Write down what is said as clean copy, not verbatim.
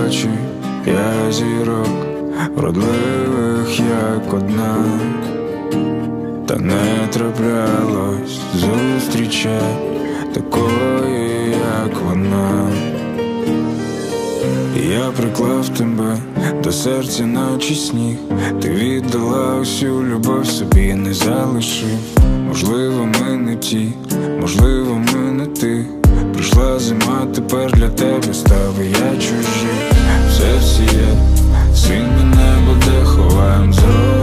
очі, я зірок, вродливих як одна, та не траплялось зустріче такої, як вона. Я приклав тебе до серця, наче сніг. Ти віддала усю любов, собі не залишив. Можливо, ми не ті, можливо, ми не ти. Прийшла зима, тепер для тебе став я чужий. Все є, синє небо, де ховаєм зорі.